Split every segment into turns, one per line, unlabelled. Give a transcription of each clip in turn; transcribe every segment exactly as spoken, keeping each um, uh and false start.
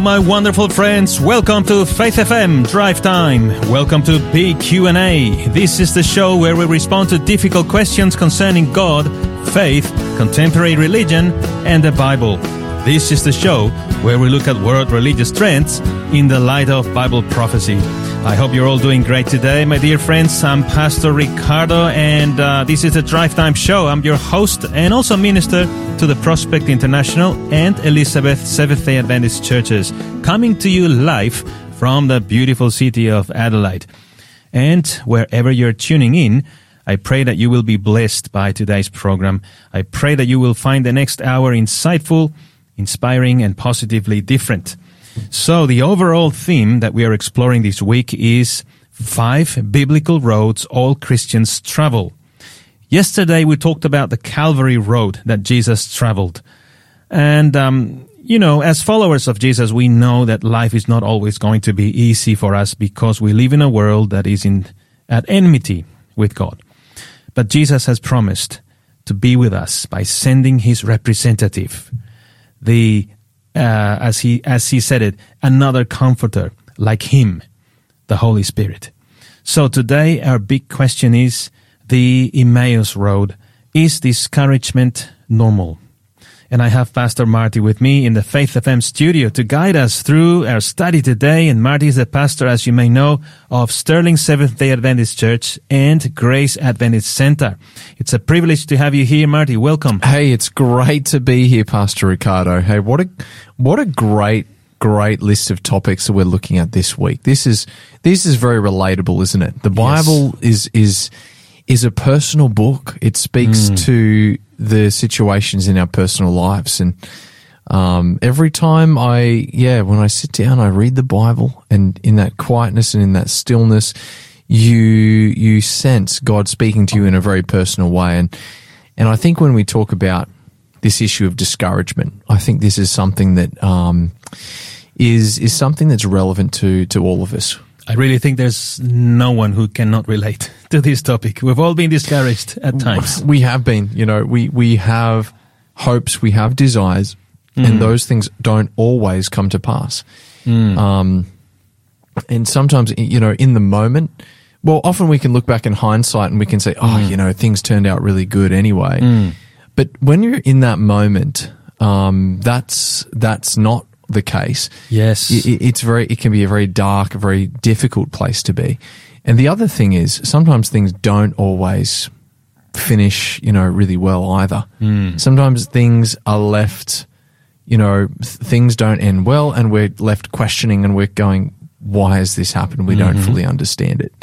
my wonderful friends. Welcome to Faith F M Drive Time. Welcome to P Q and A. This is the show where we respond to difficult questions concerning God, faith, contemporary religion, and the Bible. This is the show where we look at world religious trends in the light of Bible prophecy. I hope you're all doing great today, my dear friends. I'm Pastor Ricardo, and uh, this is the Drive Time Show. I'm your host and also minister to the Prospect International and Elizabeth Seventh-day Adventist Churches, coming to you live from the beautiful city of Adelaide. And wherever you're tuning in, I pray that you will be blessed by today's program. I pray that you will find the next hour insightful, inspiring, and positively different. So the overall theme that we are exploring this week is five biblical roads all Christians travel. Yesterday we talked about the Calvary Road that Jesus traveled. And, um, you know, as followers of Jesus, we know that life is not always going to be easy for us because we live in a world that is in at enmity with God. But Jesus has promised to be with us by sending his representative, the Uh, as he as he said it, another comforter like him, the Holy Spirit. So today our big question is the Emmaus Road. Is discouragement normal? And I have Pastor Marty with me in the Faith F M studio to guide us through our study today. And Marty is the pastor, as you may know, of Sterling Seventh-day Adventist Church and Grace Adventist Center. It's a privilege to have you here, Marty. Welcome.
Hey, it's great to be here, Pastor Ricardo. Hey, what a what a great great list of topics that we're looking at this week. This is this is very relatable, isn't it? The Bible
yes.
is is is a personal book. It speaks mm. to the situations in our personal lives. And um, every time I, yeah, when I sit down, I read the Bible, and in that quietness and in that stillness, you you sense God speaking to you in a very personal way. And and I think when we talk about this issue of discouragement, I think this is something that um, is is something that's relevant to to all of us.
I really think there's no one who cannot relate to this topic. We've all been discouraged at times.
We have been, you know, we, we have hopes, we have desires, mm. and those things don't always come to pass. Mm. Um, and sometimes, you know, in the moment, well, often we can look back in hindsight and we can say, oh, mm. you know, things turned out really good anyway. Mm. But when you're in that moment, um, that's, that's not the case.
Yes.
It, it's very, it can be a very dark, a very difficult place to be. And the other thing is sometimes things don't always finish, you know, really well either. Mm. Sometimes things are left, you know, th- things don't end well, and we're left questioning and we're going, why has this happened? We mm-hmm. don't fully understand it.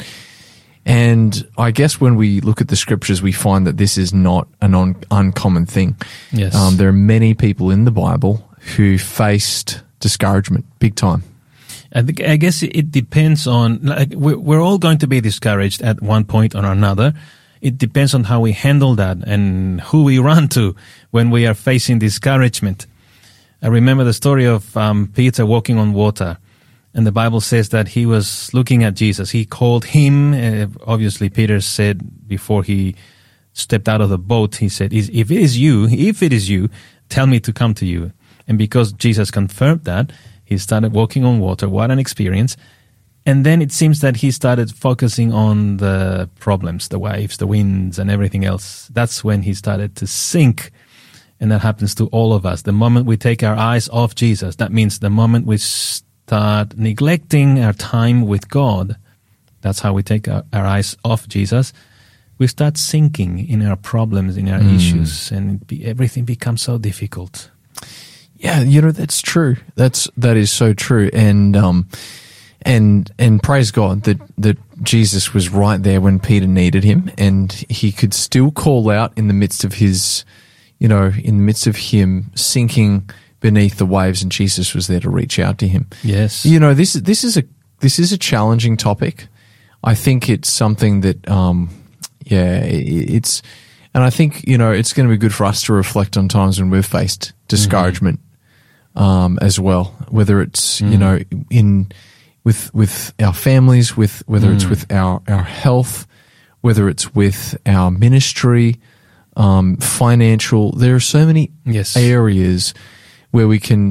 And I guess when we look at the scriptures, we find that this is not an un- uncommon thing.
Yes.
Um, there are many people in the Bible who faced discouragement big time.
I, think, I guess it depends on, like, we're, we're all going to be discouraged at one point or another. It depends on how we handle that and who we run to when we are facing discouragement. I remember the story of um, Peter walking on water, and the Bible says that he was looking at Jesus. He called him. Uh, obviously, Peter said before he stepped out of the boat, he said, "If it is you, if it is you, tell me to come to you." And because Jesus confirmed that, he started walking on water. What an experience. And then it seems that he started focusing on the problems, the waves, the winds, and everything else. That's when he started to sink. And that happens to all of us. The moment we take our eyes off Jesus, that means the moment we start neglecting our time with God, that's how we take our, our eyes off Jesus, we start sinking in our problems, in our mm. issues, and it be, everything becomes so difficult.
Yeah, you know, that's true. That's, that is so true. And, um, and, and praise God that, that Jesus was right there when Peter needed him, and he could still call out in the midst of his, you know, in the midst of him sinking beneath the waves, and Jesus was there to reach out to him.
Yes.
You know, this, this is a, this is a challenging topic. I think it's something that, um, yeah, it, it's, and I think, you know, it's going to be good for us to reflect on times when we've faced discouragement. Mm-hmm. Um, as well, whether it's, mm. you know, in, with, with our families, with, whether mm. it's with our, our health, whether it's with our ministry, um, financial, there are so many
yes.
areas where we can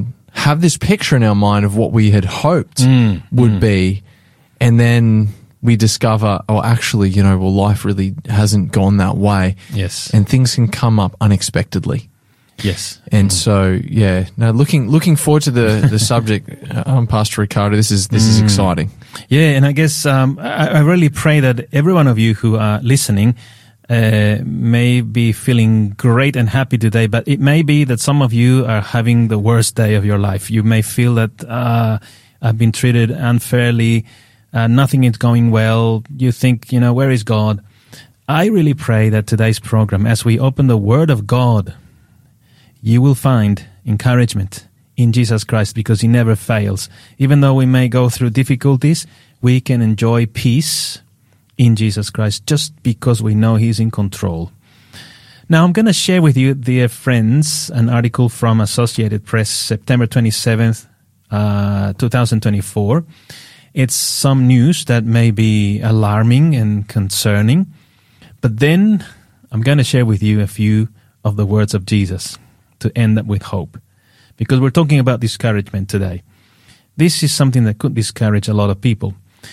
have this picture in our mind of what we had hoped
Mm,
would
mm.
be, and then we discover, oh, actually, you know, well, life really hasn't gone that way,
Yes.
and things can come up unexpectedly.
Yes.
And so, yeah, no, looking looking forward to the the subject, um, Pastor Ricardo. This is this is exciting.
Yeah, and I guess um, I, I really pray that every one of you who are listening uh, may be feeling great and happy today, but it may be that some of you are having the worst day of your life. You may feel that uh, I've been treated unfairly, uh, nothing is going well. You think, you know, where is God? I really pray that today's program, as we open the Word of God, you will find encouragement in Jesus Christ, because He never fails. Even though we may go through difficulties, we can enjoy peace in Jesus Christ just because we know He's in control. Now, I'm going to share with you, dear friends, an article from Associated Press, September twenty-seventh, uh, twenty twenty-four. It's some news that may be alarming and concerning, but then I'm going to share with you a few of the words of Jesus to end up with hope, because we're talking about discouragement today. This is something that could discourage a lot of people.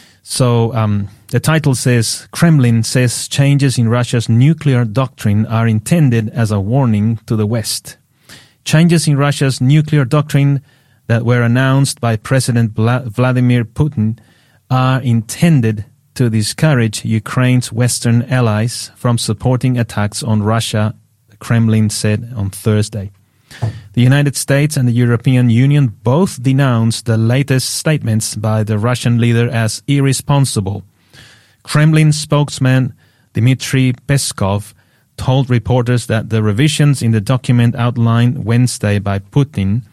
So um, the title says, Kremlin says changes in Russia's nuclear doctrine are intended as a warning to the West. Changes in Russia's nuclear doctrine that were announced by President Vla- Vladimir Putin are intended to discourage Ukraine's Western allies from supporting attacks on Russia, the Kremlin said on Thursday. The United States and the European Union both denounced the latest statements by the Russian leader as irresponsible. Kremlin spokesman Dmitry Peskov told reporters that the revisions in the document outlined Wednesday by Putin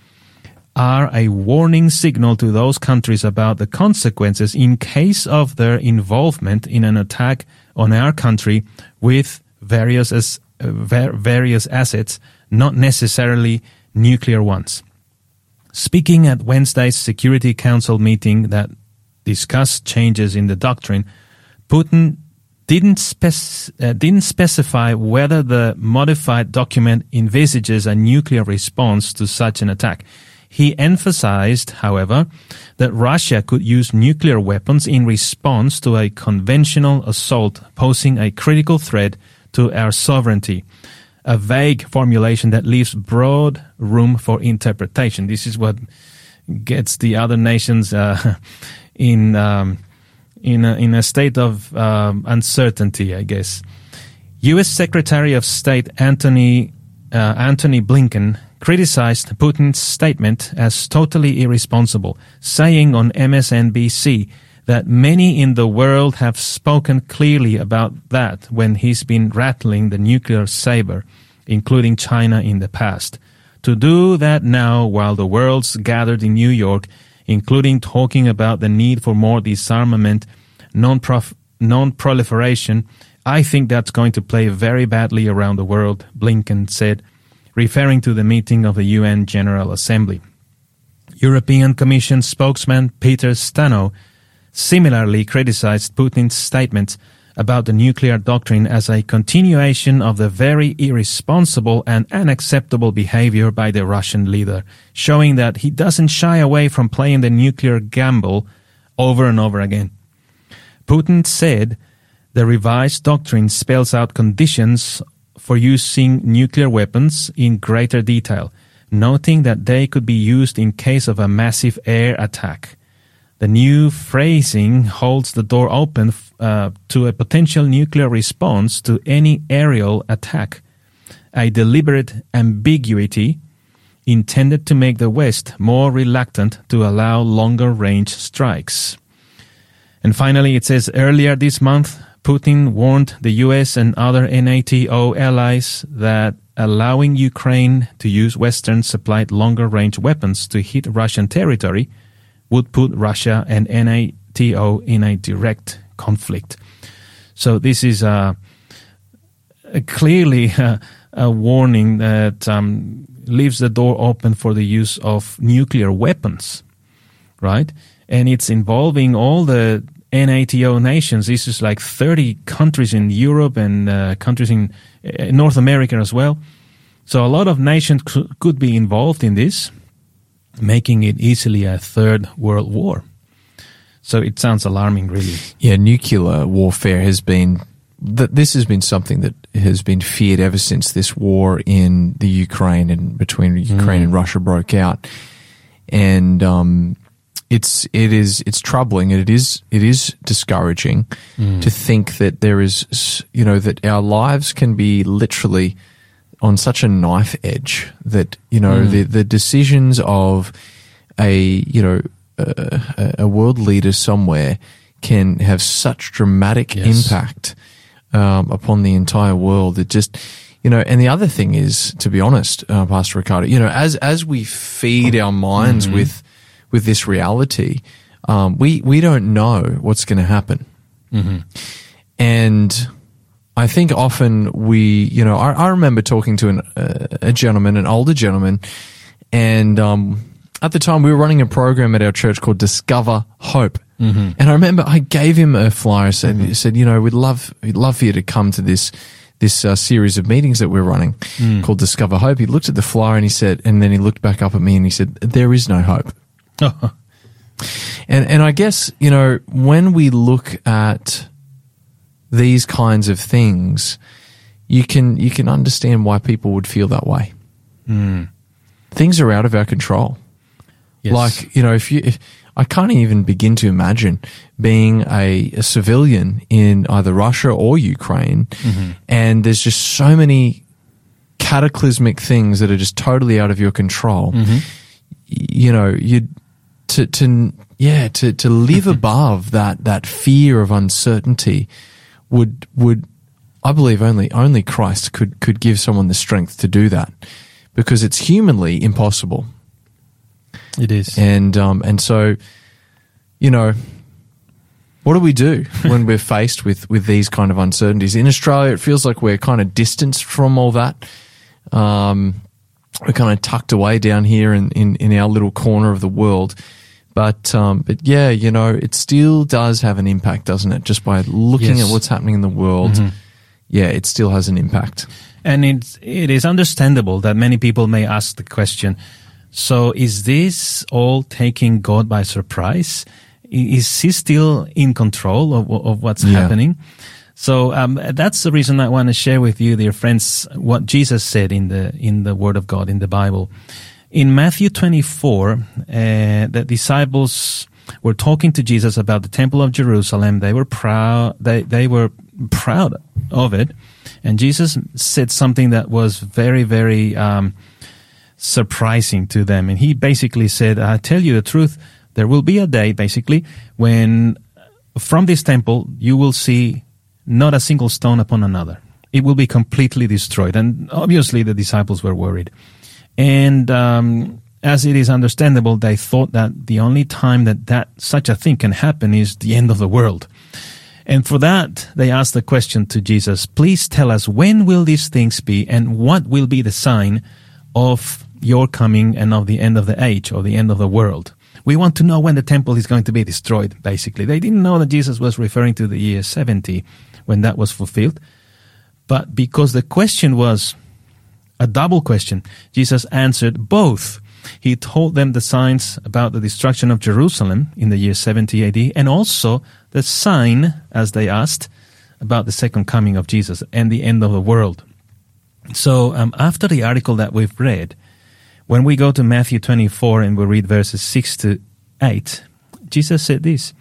are a warning signal to those countries about the consequences in case of their involvement in an attack on our country with various as, uh, ver- various assets, not necessarily nuclear ones. Speaking at Wednesday's Security Council meeting that discussed changes in the doctrine, Putin didn't, spec- uh, didn't specify whether the modified document envisages a nuclear response to such an attack. He emphasized, however, that Russia could use nuclear weapons in response to a conventional assault posing a critical threat to our sovereignty. A vague formulation that leaves broad room for interpretation. This is what gets the other nations uh, in um, in a, in a state of um, uncertainty, I guess. U S Secretary of State Antony uh, Antony Blinken criticized Putin's statement as totally irresponsible, saying on M S N B C that many in the world have spoken clearly about that when he's been rattling the nuclear saber, including China in the past. To do that now while the world's gathered in New York, including talking about the need for more disarmament, non-prof- non-proliferation, I think that's going to play very badly around the world, Blinken said, referring to the meeting of the U N General Assembly. European Commission spokesman Peter Stano similarly criticized Putin's statements about the nuclear doctrine as a continuation of the very irresponsible and unacceptable behavior by the Russian leader, showing that he doesn't shy away from playing the nuclear gamble over and over again. Putin said the revised doctrine spells out conditions for using nuclear weapons in greater detail, noting that they could be used in case of a massive air attack. The new phrasing holds the door open uh, to a potential nuclear response to any aerial attack, a deliberate ambiguity intended to make the West more reluctant to allow longer-range strikes. And finally, it says, earlier this month, Putin warned the U S and other NATO allies that allowing Ukraine to use Western-supplied longer-range weapons to hit Russian territory would put Russia and NATO in a direct conflict. So this is a, a clearly a, a warning that um, leaves the door open for the use of nuclear weapons, right? And it's involving all the NATO nations. This is like thirty countries in Europe and uh, countries in uh, North America as well. So a lot of nations c- could be involved in this. making it easily a third world war. So it sounds alarming, really.
Yeah, nuclear warfare has been, th- this has been something that has been feared ever since this war in the Ukraine and between Ukraine mm. and Russia broke out. And, um, it's, it is, it's troubling and it is, it is discouraging mm. to think that there is, you know, that our lives can be literally on such a knife edge that, you know, mm. the, the decisions of a, you know, a, a world leader somewhere can have such dramatic yes. impact um, upon the entire world. It just, you know, and the other thing is, to be honest, uh, Pastor Ricardo, you know, as, as we feed our minds mm-hmm. with, with this reality, um, we, we don't know what's going to happen. Mm-hmm. And I think often we, you know, I, I remember talking to an, uh, a gentleman, an older gentleman, and um, at the time we were running a program at our church called Discover Hope. Mm-hmm. And I remember I gave him a flyer, said, mm-hmm. said, you know, we'd love, we'd love for you to come to this, this uh, series of meetings that we're running mm. called Discover Hope. He looked at the flyer and he said, and then he looked back up at me and he said, there is no hope. and, and I guess, you know, when we look at these kinds of things, you can, you can understand why people would feel that way. Mm. Things are out of our control. Yes. Like, you know, if you, if, I can't even begin to imagine being a, a civilian in either Russia or Ukraine, mm-hmm. and there's just so many cataclysmic things that are just totally out of your control. Mm-hmm. You know, you to to yeah to to live above that that fear of uncertainty would would I believe only only Christ could could give someone the strength to do that, because it's humanly impossible.
It is.
And um and so, you know, what do we do when we're faced with, with these kind of uncertainties? In Australia, it feels like we're kind of distanced from all that. Um, we're kind of tucked away down here in, in, in our little corner of the world. But, um, but yeah, you know, it still does have an impact, doesn't it? Just by looking yes. at what's happening in the world, mm-hmm. yeah, it still has an impact.
And it's, it is understandable that many people may ask the question, so is this all taking God by surprise? Is he still in control of, of what's yeah. happening? So um, that's the reason I want to share with you, dear friends, what Jesus said in the in the Word of God, in the Bible. In Matthew twenty-four, uh, the disciples were talking to Jesus about the Temple of Jerusalem. They were proud. They they were proud of it, and Jesus said something that was very very um, surprising to them. And he basically said, "I tell you the truth. There will be a day, basically, when from this temple you will see not a single stone upon another. It will be completely destroyed." And obviously the disciples were worried. And um, as it is understandable, they thought that the only time that, that such a thing can happen is the end of the world. And for that, they asked the question to Jesus, "Please tell us, when will these things be, and what will be the sign of your coming and of the end of the age, or the end of the world? We want to know when the temple is going to be destroyed," basically. They didn't know that Jesus was referring to the year seventy, when that was fulfilled. But because the question was a double question, Jesus answered both. He told them the signs about the destruction of Jerusalem in the year seventy A D, and also the sign, as they asked, about the second coming of Jesus and the end of the world. So um, after the article that we've read, when we go to Matthew twenty-four and we read verses six to eight, Jesus said this,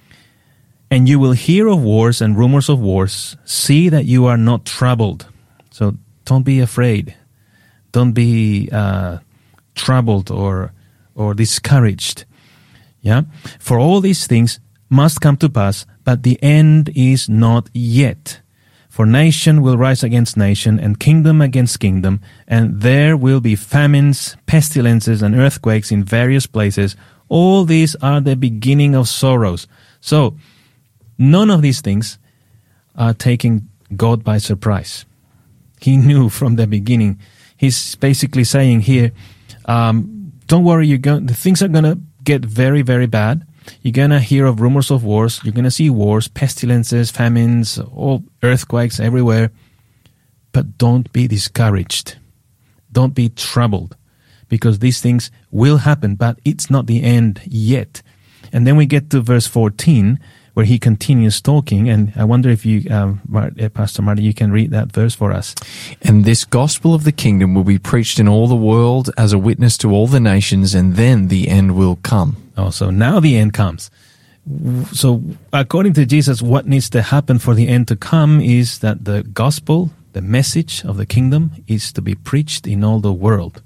"And you will hear of wars and rumors of wars. See that you are not troubled." So don't be afraid. Don't be uh, troubled or or discouraged. Yeah, "For all these things must come to pass, but the end is not yet. For nation will rise against nation, and kingdom against kingdom, and there will be famines, pestilences, and earthquakes in various places. All these are the beginning of sorrows." So, none of these things are taking God by surprise. He knew from the beginning. He's basically saying here, um, don't worry, you're going, the things are going to get very, very bad. You're going to hear of rumors of wars. You're going to see wars, pestilences, famines, all earthquakes everywhere. But don't be discouraged. Don't be troubled, because these things will happen, but it's not the end yet. And then we get to verse fourteen, where he continues talking, and I wonder if you, um, Pastor Marty, you can read that verse for us.
And this gospel of the kingdom will be preached in all the world as a witness to all the nations, and then the end will come.
Oh, so now the end comes. So according to Jesus, what needs to happen for the end to come is that the gospel, the message of the kingdom, is to be preached in all the world.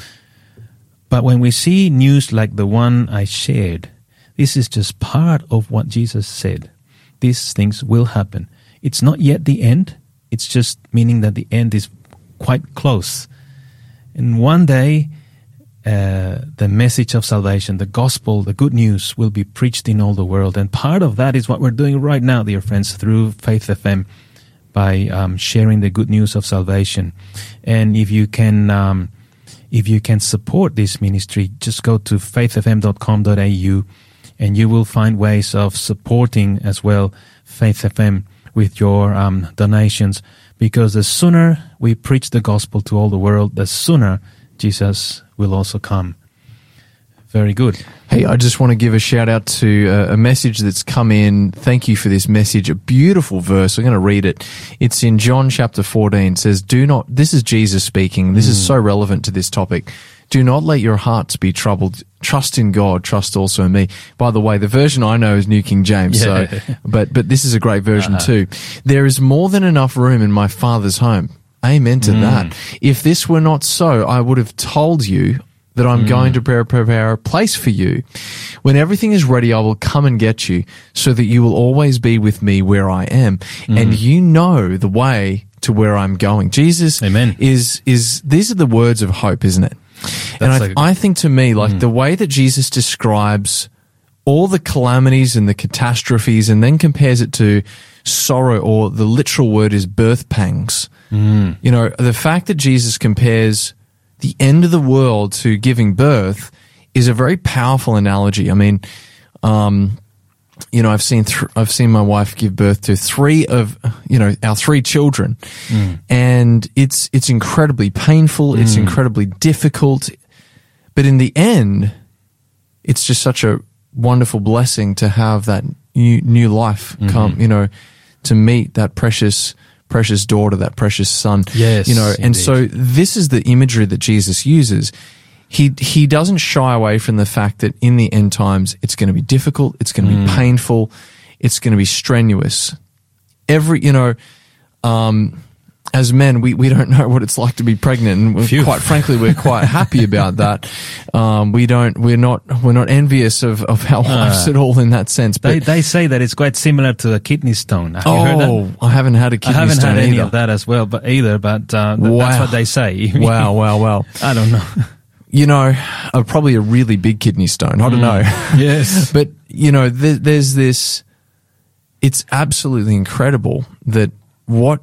But when we see news like the one I shared, this is just part of what Jesus said. These things will happen. It's not yet the end. It's just meaning that the end is quite close. And one day, uh, the message of salvation, the gospel, the good news will be preached in all the world. And part of that is what we're doing right now, dear friends, through Faith F M, by um, sharing the good news of salvation. And if you can... Um, If you can support this ministry, just go to faith f m dot com dot a u and you will find ways of supporting as well Faith F M with your um, donations, because the sooner we preach the gospel to all the world, the sooner Jesus will also come. Very good.
Hey, I just want to give a shout out to uh, a message that's come in. Thank you for this message. A beautiful verse. I'm going to read it. It's in John chapter fourteen. It says, do not, this is Jesus speaking. This mm. is so relevant to this topic. Do not let your hearts be troubled. Trust in God. Trust also in me. By the way, the version I know is New King James. Yeah. So, but, but this is a great version uh-huh. too. There is more than enough room in my Father's home. Amen to mm. that. If this were not so, I would have told you that I'm mm. going to prepare, prepare a place for you. When everything is ready, I will come and get you, so that you will always be with me where I am. Mm. And you know the way to where I'm going. Jesus
Amen.
is, is, these are the words of hope, isn't it? That's and I, like, I think to me, like mm. the way that Jesus describes all the calamities and the catastrophes and then compares it to sorrow, or the literal word is birth pangs.
Mm.
You know, the fact that Jesus compares the end of the world to giving birth is a very powerful analogy. I mean, um, you know, I've seen th- I've seen my wife give birth to three of, you know, our three children, mm. and it's it's incredibly painful. Mm. It's incredibly difficult, but in the end, it's just such a wonderful blessing to have that new new life mm-hmm. come. You know, to meet that precious. precious daughter, that precious son.
Yes,
you know, and
indeed.
so this is the imagery that Jesus uses. He he doesn't shy away from the fact that in the end times it's going to be difficult, it's going to mm. be painful, it's going to be strenuous. Every, you know, um, as men, we, we don't know what it's like to be pregnant, and we're, quite frankly, we're quite happy about that. Um, we don't, we're not, we're not envious of, of our wives uh, at all in that sense. But
they, they say that it's quite similar to a kidney stone. Have
oh,
you heard that?
I haven't had a kidney
stone I haven't
stone
had any
either.
of that as well, but either, but, uh, th-
wow.
that's what they say.
wow, wow, wow.
I don't know.
You know, uh, probably a really big kidney stone. I don't
mm.
know.
Yes.
But, you know, there, there's this, it's absolutely incredible that what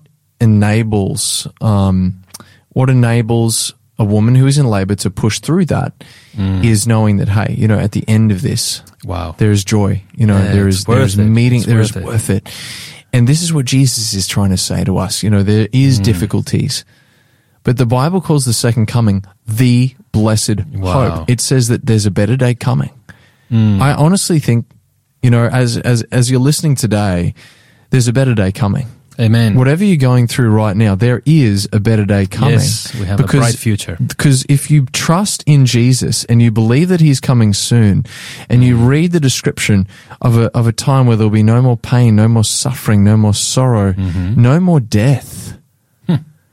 enables, um, what enables a woman who is in labor to push through that mm. is knowing that, hey, you know, at the end of this,
wow,
there is joy, you know,
yeah,
there is, there is meeting,
it's
there is
worth
worth it. And this is what Jesus is trying to say to us. You know, there is mm. difficulties, but the Bible calls the second coming the blessed
wow.
hope. It says that there's a better day coming.
Mm.
I honestly think, you know, as, as, as you're listening today, there's a better day coming.
Amen.
Whatever you're going through right now, there is a better day coming.
Yes, we have because, a bright future.
Because if you trust in Jesus and you believe that He's coming soon, and you read the description of a of a time where there'll be no more pain, no more suffering, no more sorrow, mm-hmm. no more death.
Hmm.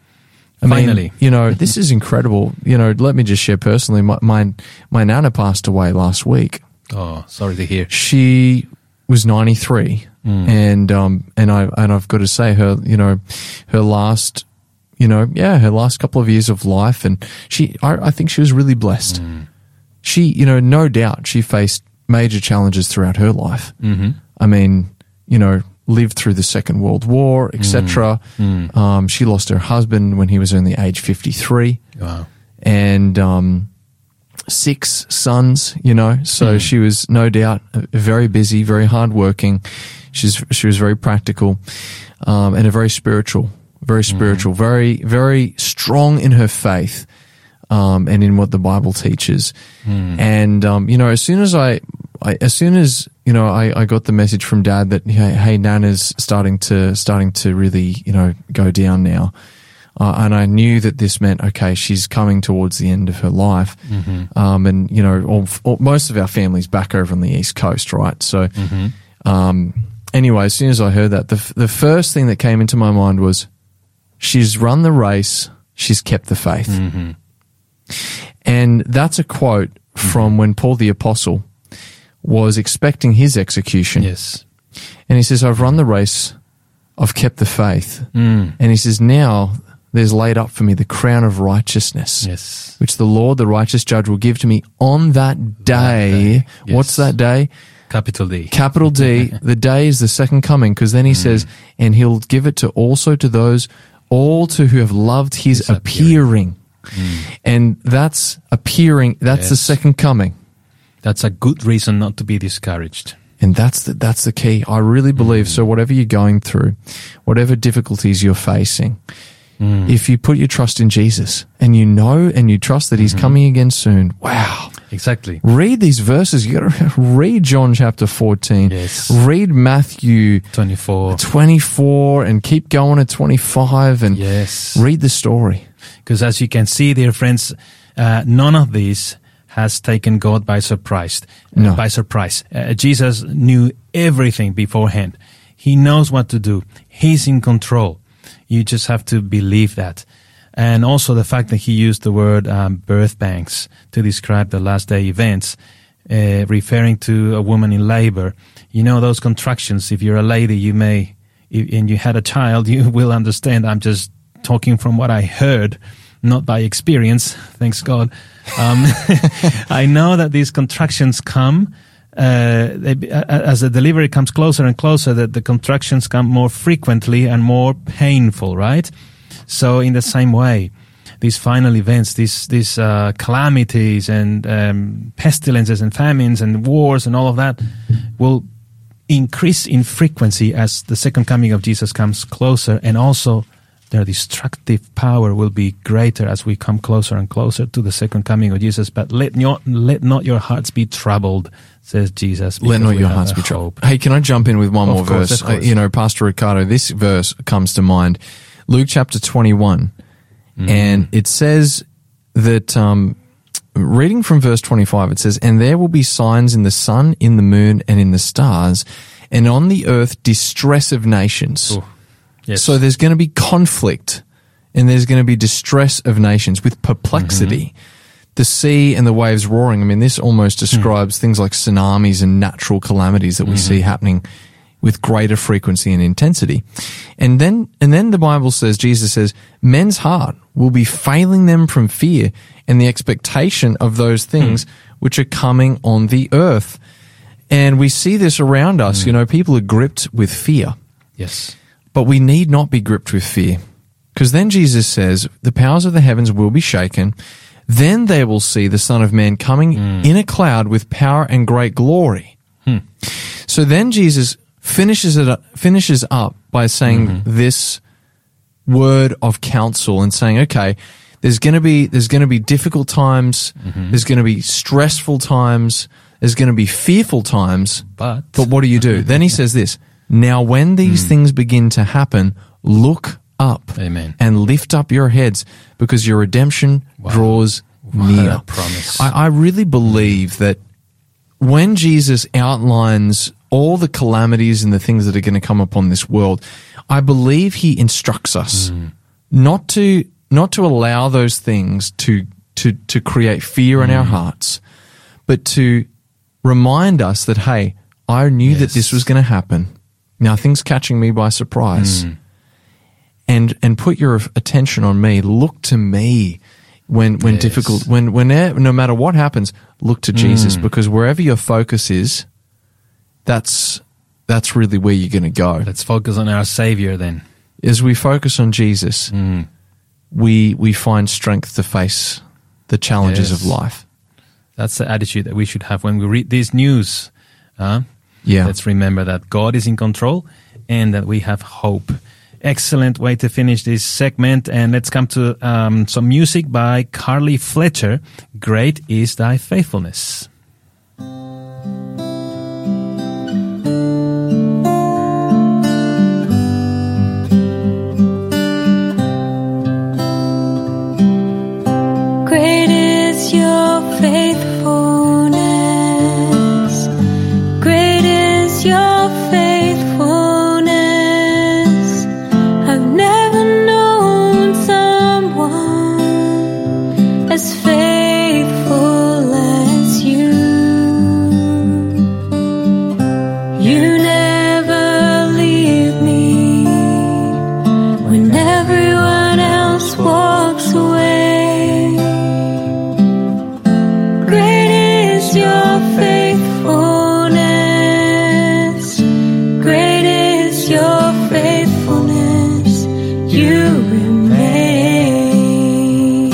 I
Finally.
mean, you know, this is incredible. You know, let me just share personally, my, my, my nana passed away last week.
Oh, sorry to hear.
She was ninety-three. Mm. And, um, and I, and I've got to say her, you know, her last, you know, yeah, her last couple of years of life, and she, I, I think she was really blessed. Mm. She, you know, no doubt she faced major challenges throughout her life.
Mm-hmm.
I mean, you know, lived through the Second World War, et cetera. Mm. Mm. Um, she lost her husband when he was only age fifty-three.
Wow.
And, um, six sons, you know, so mm. she was no doubt very busy, very hardworking. She's, she was very practical, um, and a very spiritual, very spiritual, mm. very, very strong in her faith. um, and in what the Bible teaches.
Mm.
And um, you know, as soon as I, I as soon as you know, I, I got the message from Dad that hey, hey, Nana's starting to starting to really you know go down now. Uh, and I knew that this meant, okay, she's coming towards the end of her life.
Mm-hmm.
Um, and, you know, all, all, most of our family's back over on the East Coast, right? So,
Mm-hmm.
um, anyway, as soon as I heard that, the, the first thing that came into my mind was, she's run the race, she's kept the faith.
Mm-hmm.
And that's a quote from
Mm-hmm.
when Paul the Apostle was expecting his execution.
Yes.
And he says, I've run the race, I've kept the faith.
Mm.
And he says, now there's laid up for me the crown of righteousness,
Yes.
which the Lord, the righteous judge, will give to me on that day.
day, yes.
What's that day?
Capital D.
Capital D. The day is the second coming, because then he
Mm.
says, and he'll give it to also to those, all to who have loved his,
His
appearing.
appearing. Mm.
And that's appearing, that's the
Yes.
second coming.
That's a good reason not to be discouraged.
And that's the, that's the key. I really believe. So whatever you're going through, whatever difficulties you're facing,
Mm.
if you put your trust in Jesus and you know and you trust that he's
Mm-hmm.
coming again soon, wow.
Exactly.
Read these verses. You got to read John chapter fourteen.
Yes.
Read Matthew
twenty-four.
twenty-four and keep going at twenty-five and
Yes.
read the story.
Because as you can see, dear friends, uh, none of these has taken God by surprise. Uh,
No.
By surprise. Uh, Jesus knew everything beforehand. He knows what to do. He's in control. You just have to believe that. And also the fact that he used the word um, birth pangs to describe the last day events, uh, referring to a woman in labor. You know, those contractions, if you're a lady, you may, if, and you had a child, you will understand. I'm just talking from what I heard, not by experience, thanks God. Um, I know that these contractions come uh, they, as the delivery comes closer and closer, that the contractions come more frequently and more painful, right? So in the same way, these final events, these these uh, calamities and um, pestilences and famines and wars and all of that will increase in frequency as the second coming of Jesus comes closer, and also their destructive power will be greater as we come closer and closer to the second coming of Jesus. But let not, let not your hearts be troubled, says Jesus.
Let not
we
your
have
hearts
a
be troubled.
hope.
Hey, can I jump in with one
Of
more
course,
verse?
of course.
Uh, you know, Pastor Ricardo, this verse comes to mind. Luke chapter twenty-one.
Mm.
And it says that, um, reading from verse twenty-five, it says, and there will be signs in the sun, in the moon, and in the stars, and on the earth distress of nations.
Oh, yes.
So there's going to be conflict, and there's going to be distress of nations with perplexity.
Mm-hmm.
The sea and the waves roaring. I mean, this almost describes mm. things like tsunamis and natural calamities that we mm-hmm. see happening with greater frequency and intensity. And then, and then the Bible says, Jesus says, men's heart will be failing them from fear and the expectation of those things mm. which are coming on the earth. And we see this around us. Mm. You know, people are gripped with fear.
Yes.
But we need not be gripped with fear. Because then Jesus says, the powers of the heavens will be shaken. Then they will see the Son of Man coming mm. in a cloud with power and great glory.
Hmm.
So then Jesus finishes it up, finishes up by saying mm-hmm. this word of counsel and saying, okay, there's going to be there's going to be difficult times, mm-hmm. there's going to be stressful times, there's going to be fearful times,
but
but what do you do? Then he says this, now when these mm. things begin to happen, look up.
Amen.
And lift up your heads, because your redemption wow. draws
what
near.
A promise.
I, I really believe that when Jesus outlines all the calamities and the things that are going to come upon this world, I believe he instructs us mm. not to not to allow those things to to to create fear in mm. our hearts, but to remind us that, hey, I knew yes. that this was going to happen. Nothing's catching me by surprise. Mm. And and put your attention on me. Look to me when when yes. difficult when when no matter what happens, look to Jesus, mm. because wherever your focus is, that's that's really where you're going to go.
Let's focus on our Savior then.
As we focus on Jesus,
mm.
we we find strength to face the challenges
yes.
of life.
That's the attitude that we should have when we read this news. Uh,
yeah.
Let's remember that God is in control and that we have hope. Excellent way to finish this segment. And let's come to um, some music by Carly Fletcher. Great is Thy Faithfulness.
Great is your faithfulness. Great is your faithfulness. I've never known someone as faithful as you. You never leave me when everyone else walks away. Great is your faithfulness. Great is your faithfulness. You remain.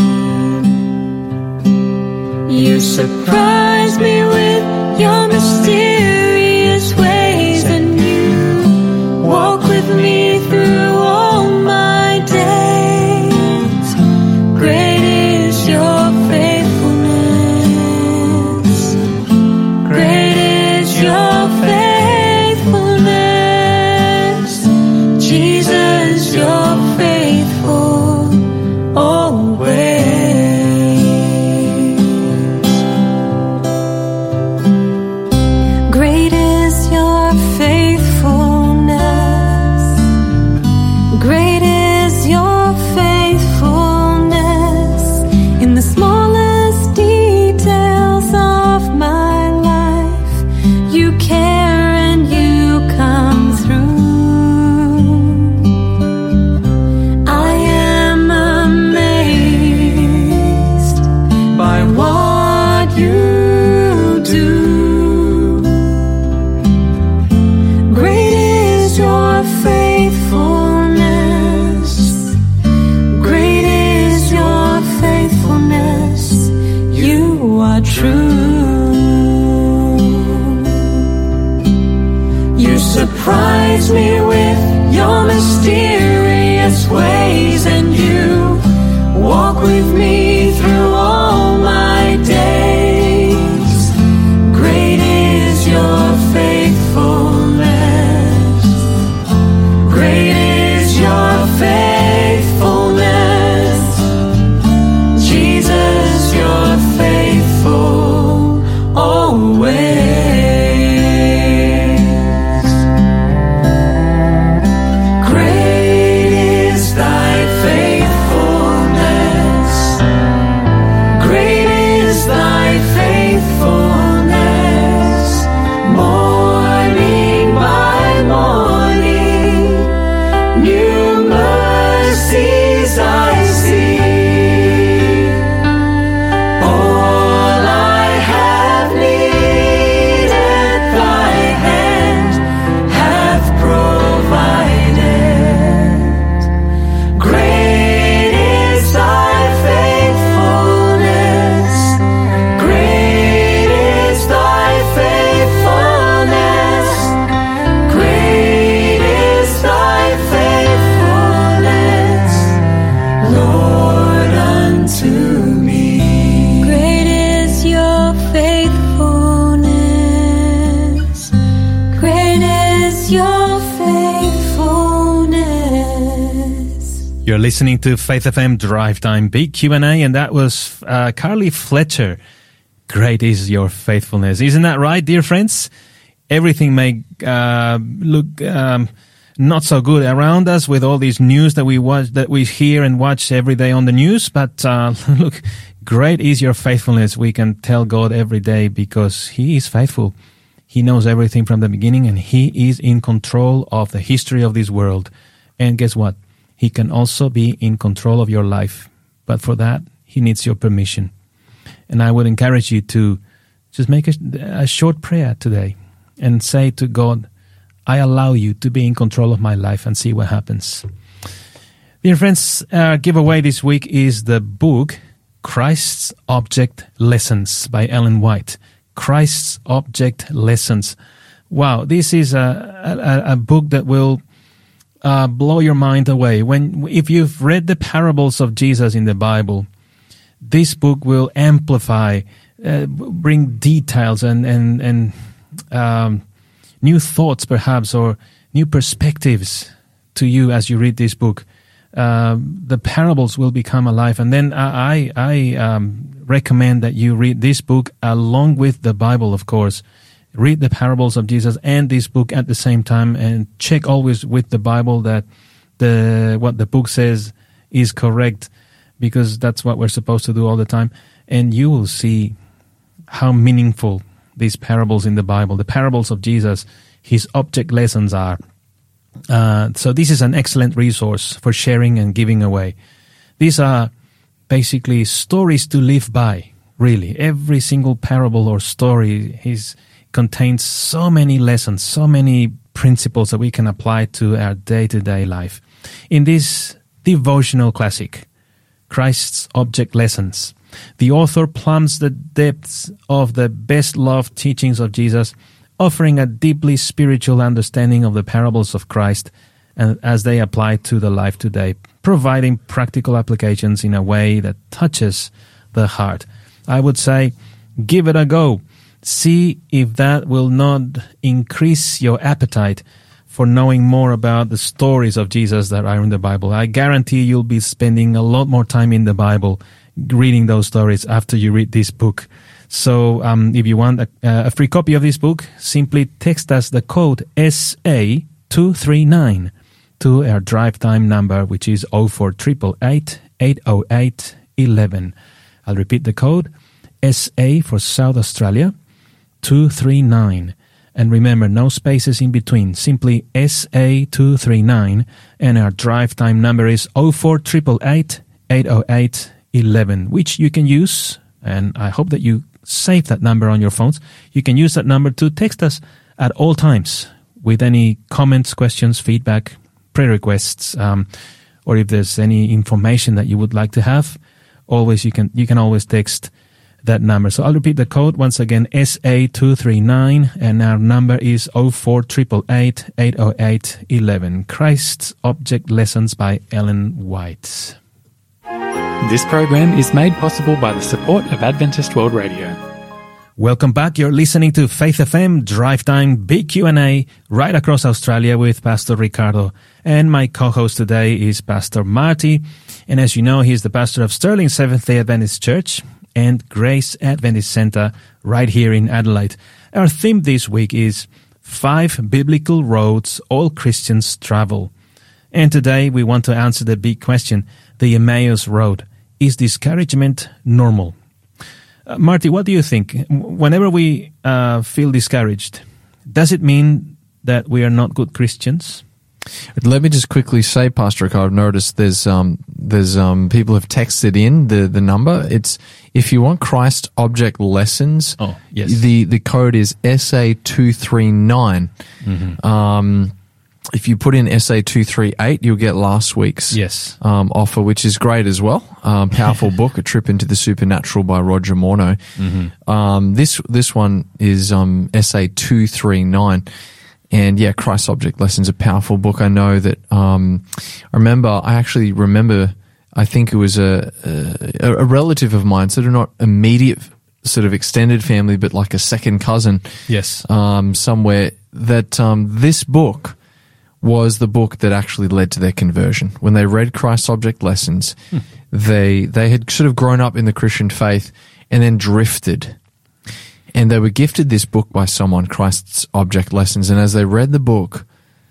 You surprise me with your mysterious ways, and you walk with me through all my days. Great is your faithfulness. Great is your faithfulness. Jesus, you're faithful always. Great is your faithfulness. Great is your faithfulness. In the smallest details of my life, you care and you come through. I am amazed by what you do. Great is your faithfulness. Great is your faithfulness. You are true. You surprise me with your mysterious ways, and you walk with me through all my days. Great is your faithfulness. Great is your faithfulness. Jesus, you're faithful always. Great is thy faithfulness. Great is thy faithfulness. Morning by morning, new mercies I see. All I have needed, thy hand hath provided. Great is thy faithfulness. Great is thy faithfulness. Great is thy faithfulness, Lord, unto me. Great is your faithfulness. Great is your faithfulness.
You're listening to Faith F M Drive Time Big Q and A, and that was uh, Carly Fletcher. Great is your faithfulness. Isn't that right, dear friends? Everything may uh, look um, not so good around us with all these news that we watch, that we hear and watch every day on the news. But uh, look, great is your faithfulness. We can tell God every day because He is faithful. He knows everything from the beginning, and He is in control of the history of this world. And guess what? He can also be in control of your life. But for that, He needs your permission. And I would encourage you to just make a, a short prayer today and say to God, I allow you to be in control of my life, and see what happens. Dear friends, our giveaway this week is the book Christ's Object Lessons by Ellen White. Christ's Object Lessons. Wow, this is a, a, a book that will uh, blow your mind away. When if you've read the parables of Jesus in the Bible, this book will amplify, uh, bring details and and and um, new thoughts, perhaps, or new perspectives to you as you read this book. Uh, the parables will become alive, and then I I um, recommend that you read this book along with the Bible, of course. Read the parables of Jesus and this book at the same time, and check always with the Bible that the what the book says is correct, because that's what we're supposed to do all the time. And you will see how meaningful these parables in the Bible, the parables of Jesus, his object lessons are. Uh, so this is an excellent resource for sharing and giving away. These are basically stories to live by, really. Every single parable or story is contains so many lessons, so many principles that we can apply to our day-to-day life. In this devotional classic, Christ's Object Lessons, the author plumbs the depths of the best-loved teachings of Jesus, offering a deeply spiritual understanding of the parables of Christ and as they apply to the life today, providing practical applications in a way that touches the heart. I would say, give it a go. See if that will not increase your appetite for knowing more about the stories of Jesus that are in the Bible. I guarantee you'll be spending a lot more time in the Bible reading those stories after you read this book. So um, if you want a, a free copy of this book, simply text us the code S A two three nine to our drive time number, which is oh four eight eight eight, eight oh eight, eleven. I'll repeat the code, S A for South Australia, two three nine. And remember, no spaces in between, simply S A two three nine, and our drive time number is oh four eight eight eight, eight oh eight, eleven, which you can use, and I hope that you save that number on your phones. You can use that number to text us at all times with any comments, questions, feedback, prayer requests, um, or if there's any information that you would like to have. Always, you can you can always text that number. So I'll repeat the code once again, S A two three nine, and our number is oh four eight eight eight, eight oh eight, eleven. Christ's Object Lessons by Ellen White.
This program is made possible by the support of Adventist World Radio.
Welcome back. You're listening to Faith F M Drive Time Big Q and A right across Australia with Pastor Ricardo. And my co-host today is Pastor Marty. And as you know, he's the pastor of Sterling Seventh-day Adventist Church and Grace Adventist Centre right here in Adelaide. Our theme this week is Five Biblical Roads All Christians Travel. And today we want to answer the big question, the Emmaus Road. Is discouragement normal? Uh, Marty, what do you think? Whenever we uh, feel discouraged, does it mean that we are not good Christians?
Let me just quickly say, Pastor Rick, I've noticed there's um there's um people have texted in the, the number. It's if you want Christ Object Lessons.
Oh, yes.
The the code is S A two three nine. Mm-hmm. Um, if you put in S A two three eight, you'll get last week's
yes
um offer, which is great as well. Um, powerful book, A Trip into the Supernatural by Roger Morneau. Mm-hmm. Um, this this one is um S A two three nine. And yeah, Christ's Object Lessons, a powerful book. I know that, um, I remember, I actually remember, I think it was a, a, a relative of mine, sort of not immediate, sort of extended family, but like a second cousin.
Yes.
Um, somewhere that, um, this book was the book that actually led to their conversion. When they read Christ's Object Lessons, hmm. they, they had sort of grown up in the Christian faith and then drifted. And they were gifted this book by someone, Christ's Object Lessons. And as they read the book,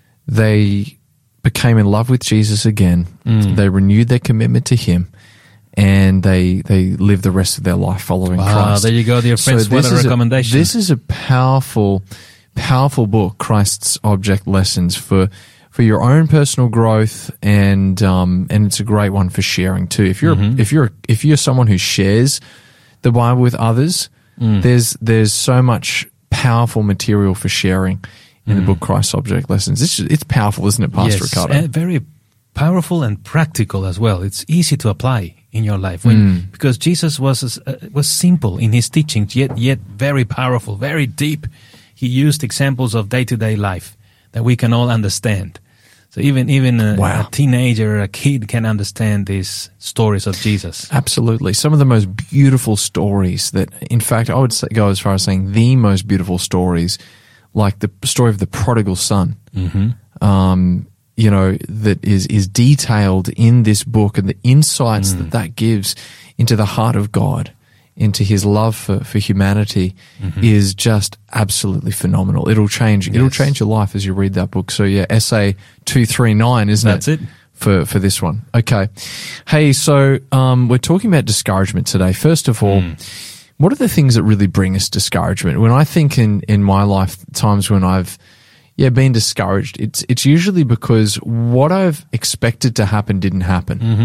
they became in love with Jesus again. Mm. They renewed their commitment to him. And they they lived the rest of their life following
wow,
Christ.
There you go, dear friends. So what a recommendation.
A, this is a powerful, powerful book, Christ's Object Lessons, for for your own personal growth, and um and it's a great one for sharing too. If you're mm-hmm. if you're if you're someone who shares the Bible with others, Mm. There's there's so much powerful material for sharing in mm. the book Christ's Object Lessons. It's, it's powerful, isn't it, Pastor
yes,
Ricardo?
Yes, very powerful and practical as well. It's easy to apply in your life when, mm. because Jesus was uh, was simple in his teachings, yet yet very powerful, very deep. He used examples of day-to-day life that we can all understand. So even even a,
Wow.
a teenager, a kid can understand these stories of Jesus.
Absolutely. Some of the most beautiful stories that, in fact, I would say, go as far as saying the most beautiful stories, like the story of the prodigal son,
Mm-hmm.
um, you know, that is, is detailed in this book, and the insights that that gives into the heart of God, into his love for, for humanity is just absolutely phenomenal. It'll change, it'll
Yes.
change your life as you read that book. So yeah, essay two thirty-nine, isn't
That's
it?
it.
For, for this one. Okay. Hey, so, um, we're talking about discouragement today. First of all, what are the things that really bring us discouragement? When I think in, in my life, times when I've, yeah, been discouraged, it's, it's usually because what I've expected to happen didn't happen.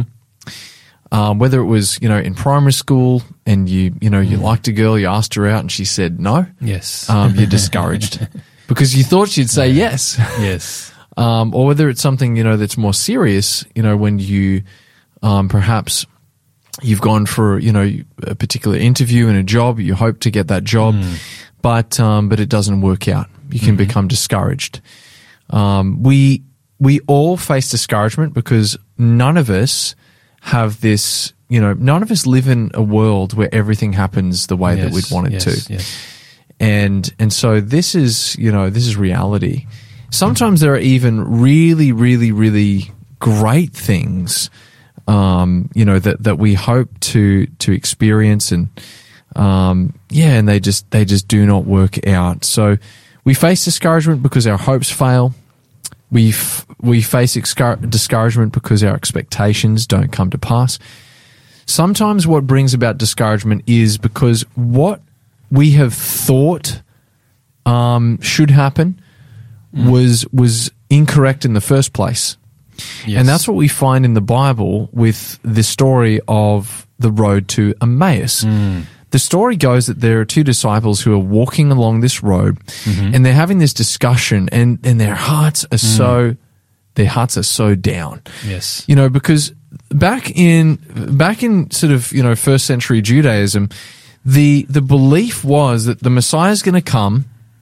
Um, whether it was, you know, in primary school and you, you know, you liked a girl, you asked her out and she said no,
Yes.
um, you're discouraged because you thought she'd say yes.
Yes.
Um, or whether it's something, you know, that's more serious, you know, when you, um, perhaps you've gone for, you know, a particular interview in a job, you hope to get that job, but, um, but it doesn't work out. You can become discouraged. Um, we, we all face discouragement because none of us have this, you know, none of us live in a world where everything happens the way that we'd want it
yes,
to.
Yes.
And, and so this is, you know, this is reality. Sometimes there are even really, really, really great things, um, you know, that, that we hope to, to experience and, um, yeah, and they just, they just do not work out. So we face discouragement because our hopes fail. We f- we face excar- discouragement because our expectations don't come to pass. Sometimes what brings about discouragement is because what we have thought um, should happen was was incorrect in the first place.
Yes.
And that's what we find in the Bible with the story of the road to Emmaus. The story goes that there are two disciples who are walking along this road and they're having this discussion and, and their hearts are so, their hearts are so down.
Yes.
You know, because back in, back in sort of, you know, first century Judaism, the, the belief was that the Messiah is going to come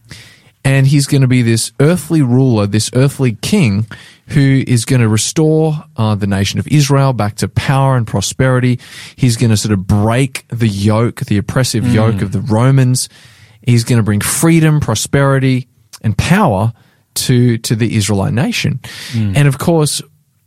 and he's going to be this earthly ruler, this earthly king who is going to restore uh, the nation of Israel back to power and prosperity. He's going to sort of break the yoke, the oppressive yoke of the Romans. He's going to bring freedom, prosperity, and power to, to the Israelite nation. And of course,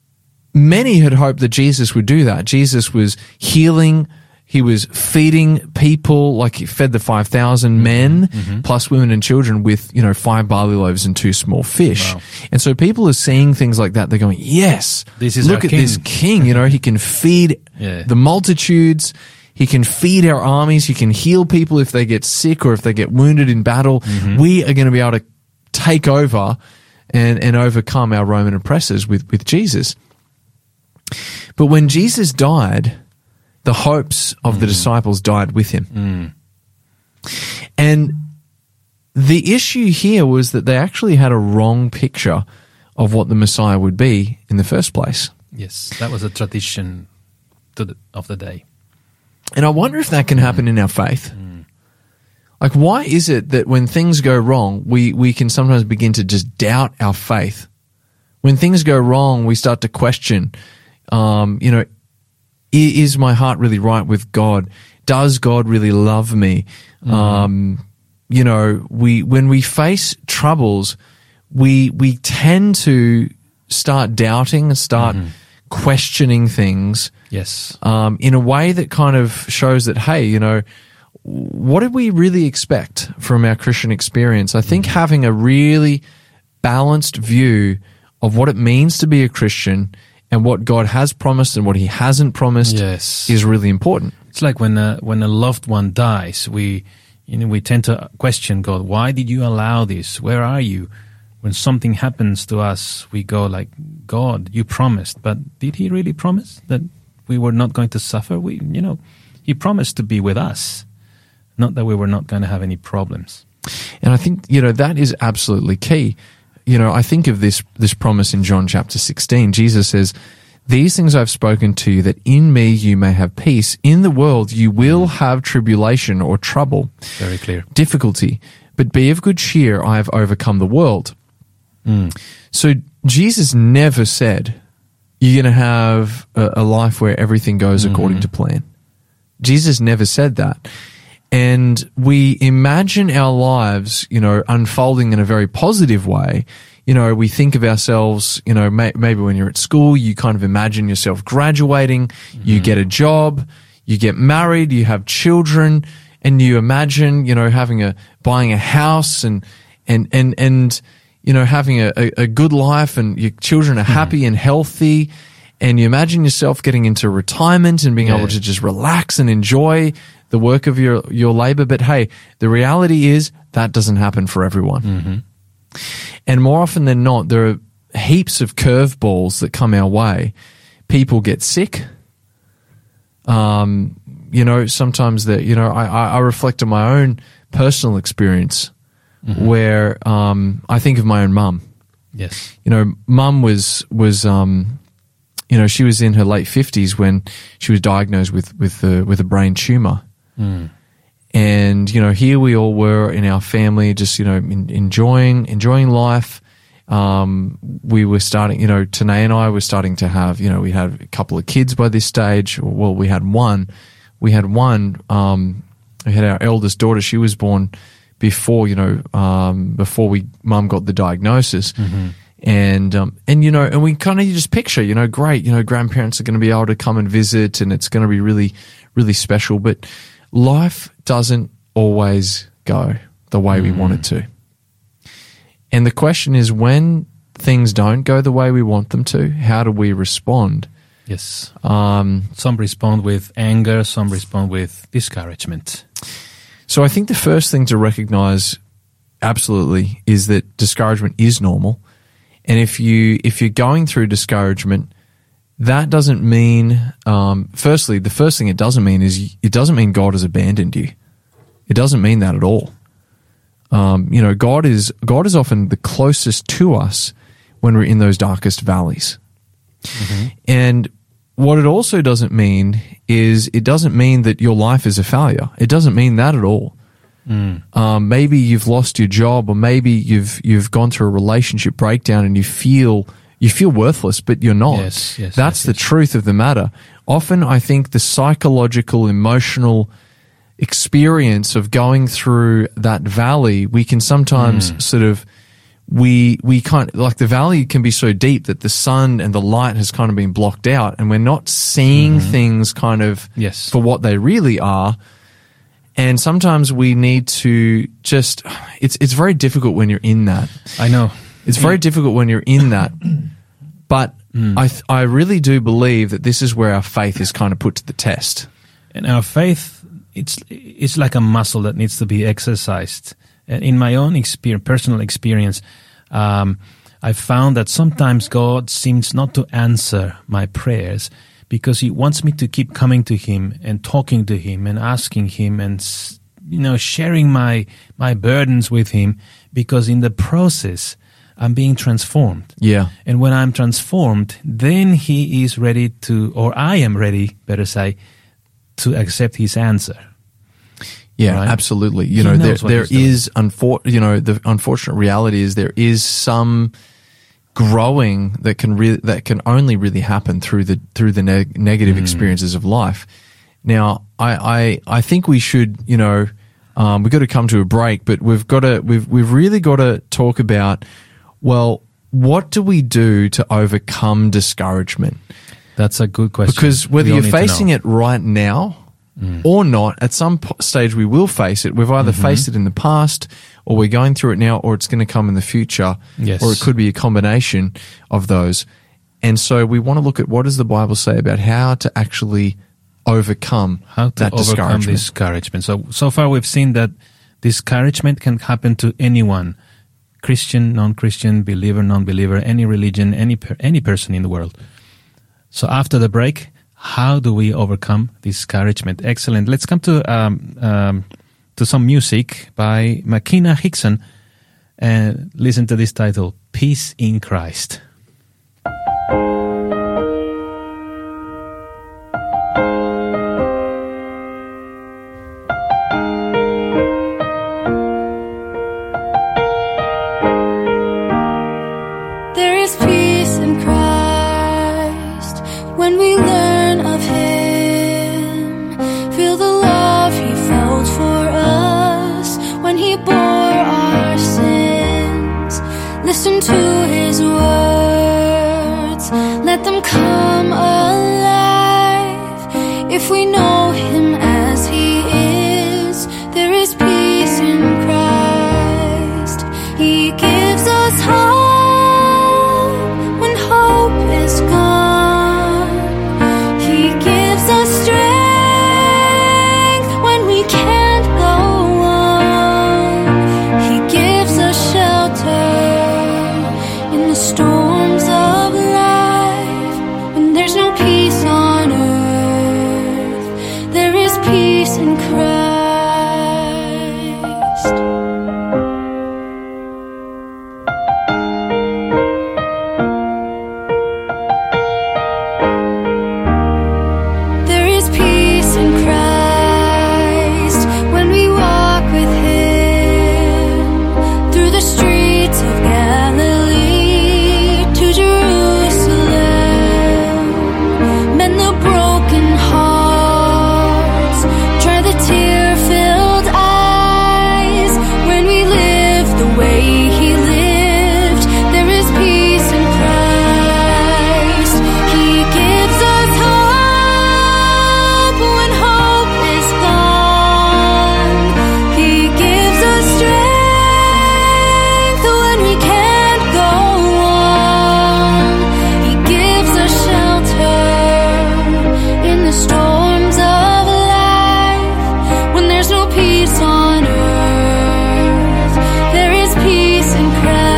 many had hoped that Jesus would do that. Jesus was healing. He was feeding people, like he fed the five thousand men, plus women and children with, you know, five barley loaves and two small fish.
Wow.
And so people are seeing things like that. They're going, yes,
This is
look
our
at this king. You know, he can feed
Yeah.
the multitudes. He can feed our armies. He can heal people if they get sick or if they get wounded in battle. We are going to be able to take over and, and overcome our Roman oppressors with, with Jesus. But when Jesus died, the hopes of the disciples died with him. And the issue here was that they actually had a wrong picture of what the Messiah would be in the first place.
Yes. That was a tradition to the, of the day.
And I wonder if that can happen in our faith. Like, why is it that when things go wrong, we, we can sometimes begin to just doubt our faith? When things go wrong, we start to question, um, you know, is my heart really right with God? Does God really love me? Mm-hmm. Um, you know, we, when we face troubles, we, we tend to start doubting and start mm-hmm. questioning things.
Yes.
Um, in a way that kind of shows that, hey, you know, what did we really expect from our Christian experience? I think mm-hmm. having a really balanced view of what it means to be a Christian and what God has promised and what he hasn't promised
yes.
is really important.
It's like when a, when a loved one dies, we, you know, we tend to question God. Why did you allow this? Where are you? When something happens to us, we go like, God, you promised, but did he really promise that we were not going to suffer? We, you know, he promised to be with us, not that we were not going to have any problems.
And I think, you know, that is absolutely key. You know, I think of this this promise in John chapter sixteen. Jesus says, "These things I've spoken to you, that in me you may have peace. In the world you will have tribulation or trouble."
Very clear.
Difficulty. "But be of good cheer, I have overcome the world."
Mm.
So Jesus never said you're going to have a, a life where everything goes mm-hmm. according to plan. Jesus never said that. And we imagine our lives, you know, unfolding in a very positive way. You know, we think of ourselves, you know, may, maybe when you're at school, you kind of imagine yourself graduating, mm-hmm. you get a job, you get married, you have children, and you imagine, you know, having a, buying a house and, and, and, and, you know, having a, a, a good life, and your children are happy mm-hmm. and healthy. And you imagine yourself getting into retirement and being yeah. able to just relax and enjoy the work of your, your labor. But hey, the reality is that doesn't happen for everyone. Mm-hmm. And more often than not, there are heaps of curveballs that come our way. People get sick. Um, you know, sometimes that, you know, I, I reflect on my own personal experience mm-hmm. where um, I think of my own mum.
Yes.
You know, mum was, was um, you know, she was in her late fifties when she was diagnosed with, with, a, with a brain tumor. Mm. And, you know, here we all were in our family, just, you know, in, enjoying, enjoying life. Um, we were starting, you know, Tanae and I were starting to have, you know, we had a couple of kids by this stage. Well, we had one, we had one, um, we had our eldest daughter. She was born before, you know, um, before we, mum got the diagnosis. Mm-hmm. And, um, and, you know, and we kind of just picture, you know, great, you know, grandparents are going to be able to come and visit, and it's going to be really, really special. But life doesn't always go the way mm. we want it to. And the question is, when things don't go the way we want them to, how do we respond?
Yes. Um, some respond with anger, some respond with discouragement.
So I think the first thing to recognize absolutely is that discouragement is normal. And if you, if you're going through discouragement, that doesn't mean, um, firstly, the first thing it doesn't mean is it doesn't mean God has abandoned you. It doesn't mean that at all. Um, you know, God is, God is often the closest to us when we're in those darkest valleys. Mm-hmm. And what it also doesn't mean is it doesn't mean that your life is a failure. It doesn't mean that at all. Mm. Um, maybe you've lost your job, or maybe you've, you've gone through a relationship breakdown and you feel You feel worthless, but you're not.
Yes, yes,
That's
yes,
the
yes.
truth of the matter. Often I think the psychological, emotional experience of going through that valley, we can sometimes mm. sort of, we, we can't, like the valley can be so deep that the sun and the light has kind of been blocked out, and we're not seeing mm-hmm. things kind of
yes.
for what they really are. And sometimes we need to just, it's, it's very difficult when you're in that.
I know.
It's very difficult when you're in that, but mm. I th- I really do believe that this is where our faith is kind of put to the test.
And our faith, it's it's like a muscle that needs to be exercised. And in my own experience, personal experience, um, I found that sometimes God seems not to answer my prayers because He wants me to keep coming to Him and talking to Him and asking Him and, you know, sharing my my burdens with Him, because in the process I'm being transformed.
Yeah.
And when I'm transformed, then He is ready to, or I am ready, better say, to accept His answer.
Yeah,
right?
absolutely. You
He
know, there
knows what
there
He's
is, unfor- you know, the unfortunate reality is there is some growing that can re- that can only really happen through the through the neg- negative mm. experiences of life. Now, I, I I think we should, you know, um, we've got to come to a break, but we've got to we've we've really got to talk about, well, what do we do to overcome discouragement?
That's a good question.
Because whether
We all
you're
need to
facing
know.
it right now mm. or not, at some po- stage we will face it. We've either mm-hmm. faced it in the past, or we're going through it now, or it's going to come in the future,
Yes.
or it could be a combination of those. And so we want to look at, what does the Bible say about how to actually overcome
How to
that
overcome
discouragement?
discouragement. So, so far we've seen that discouragement can happen to anyone. Christian, non-Christian, believer, non-believer, any religion, any per, any person in the world. So after the break, how do we overcome discouragement? Excellent. Let's come to um, um, to some music by Makina Hickson, and listen to this title, Peace in Christ.
There is peace Listen to his words, let them come alive. If we know him as he is, there is peace in Christ. He gives us hope when hope is gone. He gives us strength when we can't go on. He gives us shelter in the storms of life. When there's no peace on earth, there is peace in Christ. There is peace in Christ when we walk with him through the streets of Galilee to Jerusalem. Mend the broken hearts, dry the tear-filled eyes. When we live the way he lived, there is peace in Christ. He gives us hope when hope is gone. He gives us strength when we can't go on. He gives us shelter in the storms of life. When there's no peace on earth, there is peace in Christ.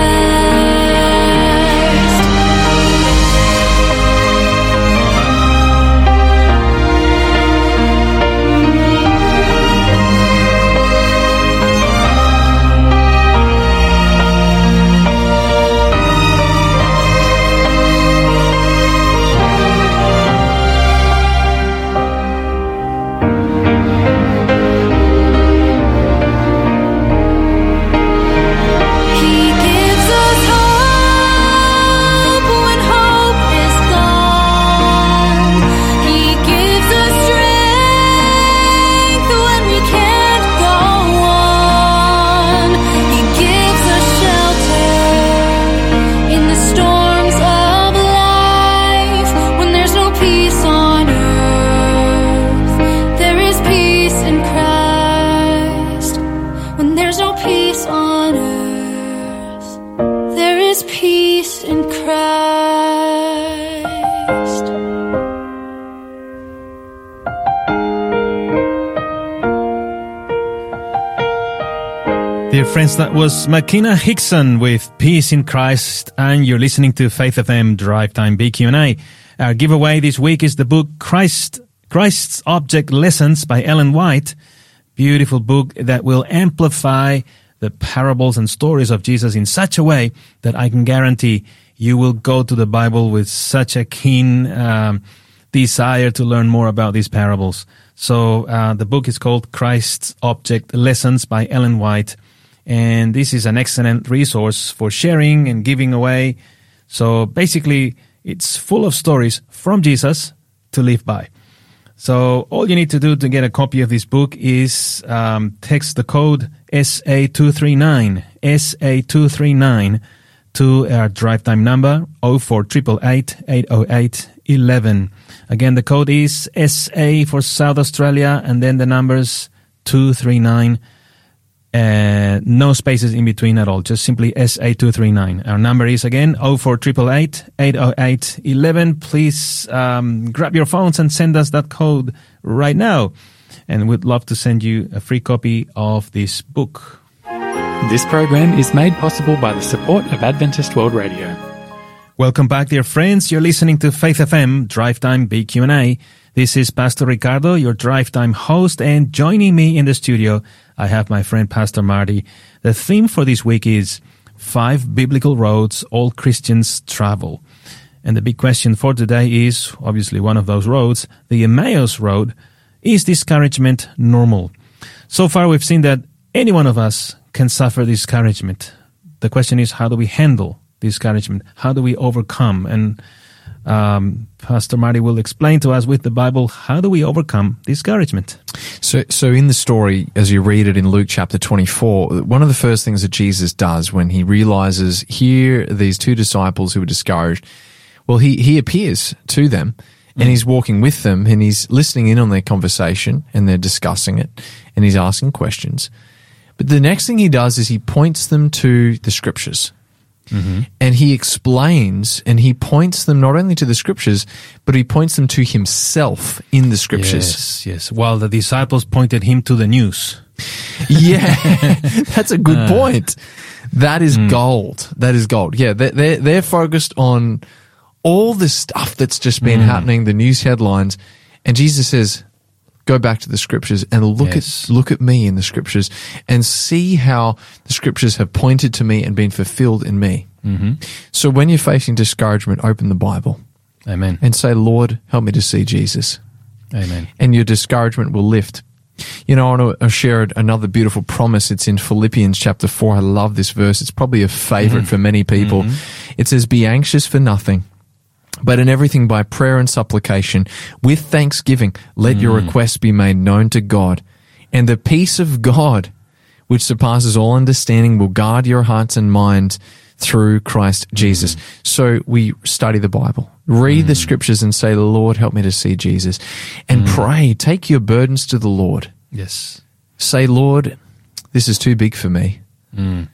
He gives us hope when hope is gone. He gives us strength when we can't go on. He gives us shelter in the storms of life. When there's no peace on earth, there is peace in Christ. When there's no peace on earth, there is peace in Christ.
Dear friends, that was Makina Hickson with Peace in Christ, and you're listening to Faith F M Drive Time B Q and A. Our giveaway this week is the book Christ, Christ's Object Lessons by Ellen White. Beautiful book that will amplify the parables and stories of Jesus in such a way that I can guarantee you will go to the Bible with such a keen um, desire to learn more about these parables. So uh, the book is called Christ's Object Lessons by Ellen White. And this is an excellent resource for sharing and giving away. So basically, it's full of stories from Jesus to live by. So all you need to do to get a copy of this book is um, text the code S A two three nine, S A two three nine to our drive time number oh four eight eight, eight oh eight, eleven. Again, the code is S A for South Australia and then the numbers two three nine. Uh, no spaces in between at all, just simply S A two three nine. Our number is again oh four eight eight, eight oh eight, eleven. Please um, grab your phones and send us that code right now. And we'd love to send you a free copy of this book.
This program is made possible by the support of Adventist World Radio.
Welcome back, dear friends. You're listening to Faith F M Drive Time B Q and A. This is Pastor Ricardo, your Drive Time host, and joining me in the studio, I have my friend Pastor Marty. The theme for this week is Five Biblical Roads All Christians Travel. And the big question for today is, obviously one of those roads, the Emmaus Road. Is discouragement normal? So far we've seen that any one of us can suffer discouragement. The question is, how do we handle discouragement? How do we overcome? And Um, Pastor Marty will explain to us with the Bible, how do we overcome discouragement?
So, so in the story, as you read it in Luke chapter twenty-four, one of the first things that Jesus does when he realizes here are these two disciples who are discouraged, well, he, he appears to them and he's walking with them and he's listening in on their conversation and they're discussing it and he's asking questions. But the next thing he does is he points them to the scriptures. Mm-hmm. And he explains and he points them not only to the scriptures, but he points them to himself in the scriptures.
Yes, yes. While the disciples pointed him to the news.
Yeah, that's a good uh, point. That is mm. gold. That is gold. Yeah, they're, they're, they're focused on all this stuff that's just been mm. happening, the news headlines. And Jesus says, go back to the scriptures and look yes. at look at me in the scriptures and see how the scriptures have pointed to me and been fulfilled in me. Mm-hmm. So when you're facing discouragement, open the Bible.
Amen.
And say, Lord, help me to see Jesus.
Amen.
And your discouragement will lift. You know, I want to share another beautiful promise. It's in Philippians chapter four. I love this verse. It's probably a favorite mm-hmm. for many people. Mm-hmm. It says, be anxious for nothing, but in everything by prayer and supplication, with thanksgiving, let mm. your requests be made known to God. And the peace of God, which surpasses all understanding, will guard your hearts and minds through Christ Jesus. Mm. So we study the Bible, read mm. the scriptures and say, Lord, help me to see Jesus. And mm. pray, take your burdens to the Lord.
Yes.
Say, Lord, this is too big for me. Mm.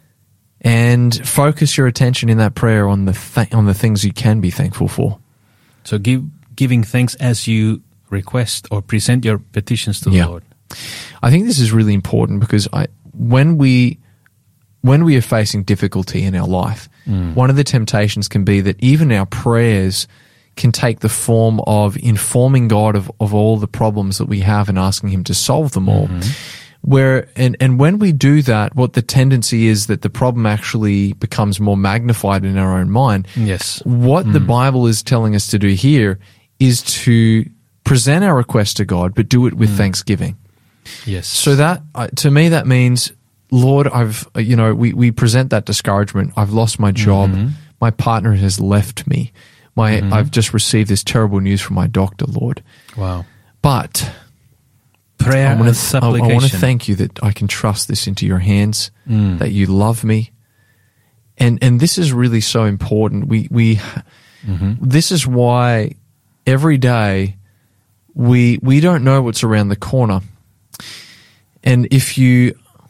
And focus your attention in that prayer on the th- on the things you can be thankful for.
So give giving thanks as you request or present your petitions to the
yeah.
Lord.
I think this is really important because I when we when we are facing difficulty in our life, mm. one of the temptations can be that even our prayers can take the form of informing God of, of all the problems that we have and asking Him to solve them all. Mm-hmm. Where and, and when we do that, what the tendency is that the problem actually becomes more magnified in our own mind.
Yes.
What
mm.
the Bible is telling us to do here is to present our request to God, but do it with mm. thanksgiving.
Yes.
So that uh, to me that means, Lord, I've uh, you know we we present that discouragement. I've lost my job. Mm-hmm. My partner has left me. My mm-hmm. I've just received this terrible news from my doctor, Lord.
Wow.
But
prayer
I want
and
to,
supplication.
I, I want to thank you that I can trust this into your hands, mm. that you love me. And and this is really so important. We we mm-hmm. This is why every day we we don't know what's around the corner. And if you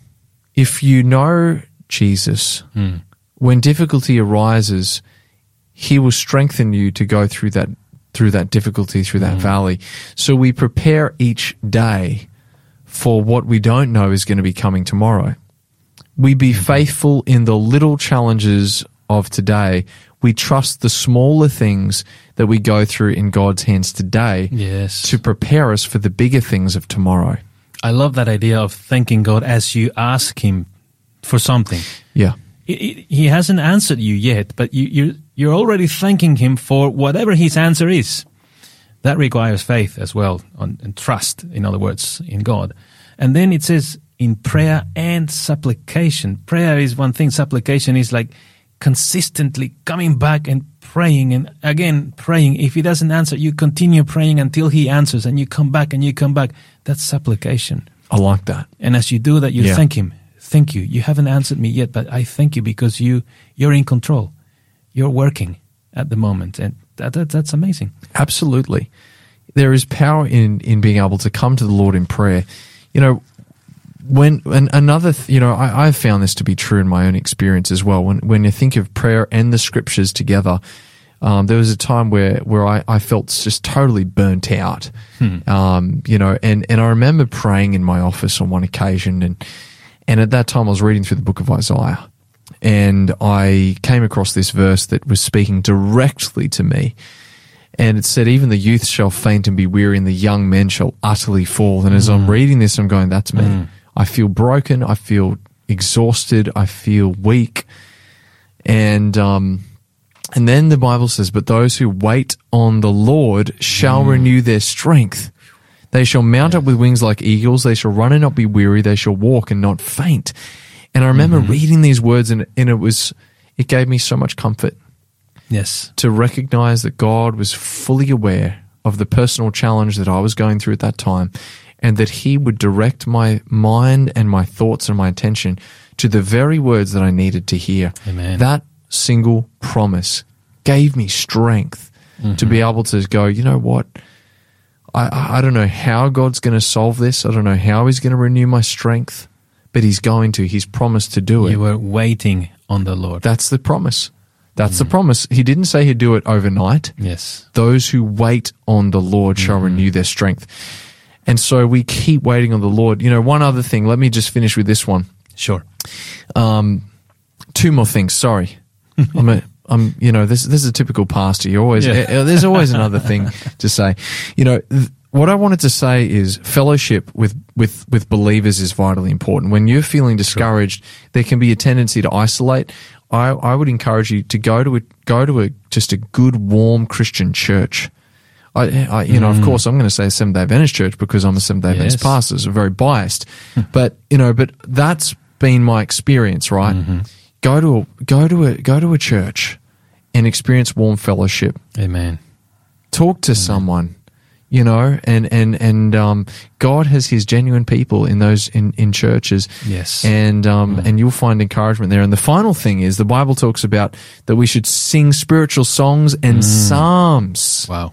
if you know Jesus, mm. when difficulty arises, He will strengthen you to go through that through that difficulty, through that mm. valley. So we prepare each day for what we don't know is going to be coming tomorrow. We be mm-hmm. faithful in the little challenges of today. We trust the smaller things that we go through in God's hands today
yes.
to prepare us for the bigger things of tomorrow.
I love that idea of thanking God as you ask Him for something.
Yeah.
It, it, he hasn't answered you yet, but you, you're, you're already thanking Him for whatever His answer is. That requires faith as well, on, and trust, in other words, in God. And then it says, in prayer and supplication. Prayer is one thing, supplication is like consistently coming back and praying, and again praying. If He doesn't answer, you continue praying until He answers, and you come back and you come back. That's supplication.
I like that.
And as you do that, you
yeah.
thank Him. Thank you. You haven't answered me yet, but I thank you because you, you're in control. You're working at the moment, and that, that that's amazing.
Absolutely. There is power in, in being able to come to the Lord in prayer. You know, when and another, th- you know, I, I've found this to be true in my own experience as well. When when you think of prayer and the scriptures together, um, there was a time where where I, I felt just totally burnt out. Hmm. Um, you know, and, and I remember praying in my office on one occasion, and and at that time I was reading through the book of Isaiah, and I came across this verse that was speaking directly to me. And it said, even the youth shall faint and be weary, and the young men shall utterly fall. And as mm. I'm reading this, I'm going, that's me. Mm. I feel broken. I feel exhausted. I feel weak. And um, and then the Bible says, but those who wait on the Lord shall mm. renew their strength. They shall mount yes. up with wings like eagles. They shall run and not be weary. They shall walk and not faint. And I remember mm-hmm. reading these words, and, and it was, it gave me so much comfort.
Yes.
to recognize that God was fully aware of the personal challenge that I was going through at that time, and that he would direct my mind and my thoughts and my attention to the very words that I needed to hear.
Amen.
That single promise gave me strength mm-hmm. to be able to go, you know what? I, I don't know how God's going to solve this. I don't know how he's going to renew my strength, but he's going to. He's promised to do it.
You were waiting on the Lord.
That's the promise. That's mm. the promise. He didn't say he'd do it overnight.
Yes.
Those who wait on the Lord shall mm-hmm. renew their strength. And so we keep waiting on the Lord. You know, one other thing. Let me just finish with this one.
Sure.
Um, two more things. Sorry. I'm a, I'm, you know, this, this is a typical pastor. You always,
yeah.
uh, there's always another thing to say. You know, th- what I wanted to say is fellowship with, with, with believers is vitally important. When you're feeling discouraged, sure. there can be a tendency to isolate. I, I would encourage you to go to a, go to a, just a good, warm Christian church. I, I you know, mm. of course, I'm going to say Seventh-day Adventist church because I'm a Seventh-day
yes.
Adventist pastor, so very biased. but, you know, but that's been my experience, right? Mm-hmm. Go to a, go to a, go to a church and experience warm fellowship.
Amen.
Talk to
Amen.
someone, you know, and, and, and, um, God has his genuine people in those, in, in churches.
Yes.
And, um,
mm.
and you'll find encouragement there. And the final thing is the Bible talks about that we should sing spiritual songs and
mm.
psalms.
Wow.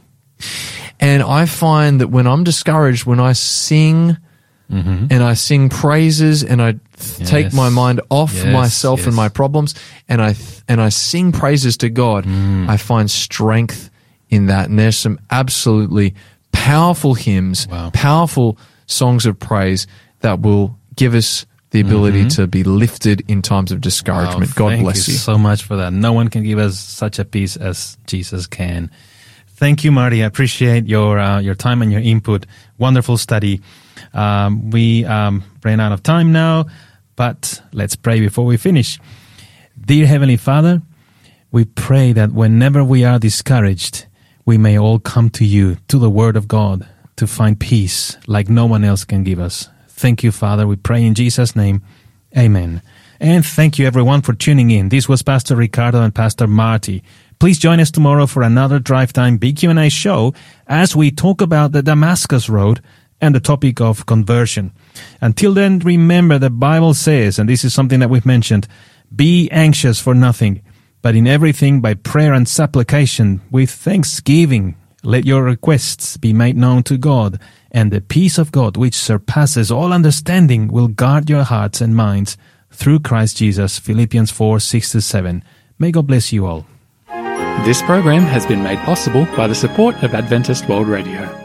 And I find that when I'm discouraged, when I sing mm-hmm. and I sing praises and I th-
yes.
take my mind off
yes,
myself
yes.
and my problems and I th- and I sing praises to God,
mm.
I find strength in that. And there's some absolutely powerful hymns,
wow.
powerful songs of praise that will give us the ability mm-hmm. to be lifted in times of discouragement.
Wow,
God
thank
bless
you
you.
so much for that. No one can give us such a peace as Jesus can. Thank you, Marty. I appreciate your uh, your time and your input. Wonderful study. Um, we um, ran out of time now, but let's pray before we finish. Dear Heavenly Father, we pray that whenever we are discouraged, we may all come to you, to the Word of God, to find peace like no one else can give us. Thank you, Father. We pray in Jesus' name. Amen. And thank you, everyone, for tuning in. This was Pastor Ricardo and Pastor Marty. Please join us tomorrow for another Drive Time Big Q and A show as we talk about the Damascus Road and the topic of conversion. Until then, remember the Bible says, and this is something that we've mentioned, be anxious for nothing, but in everything by prayer and supplication with thanksgiving, let your requests be made known to God, and the peace of God, which surpasses all understanding, will guard your hearts and minds through Christ Jesus. Philippians four, six to seven. May God bless you all.
This program has been made possible by the support of Adventist World Radio.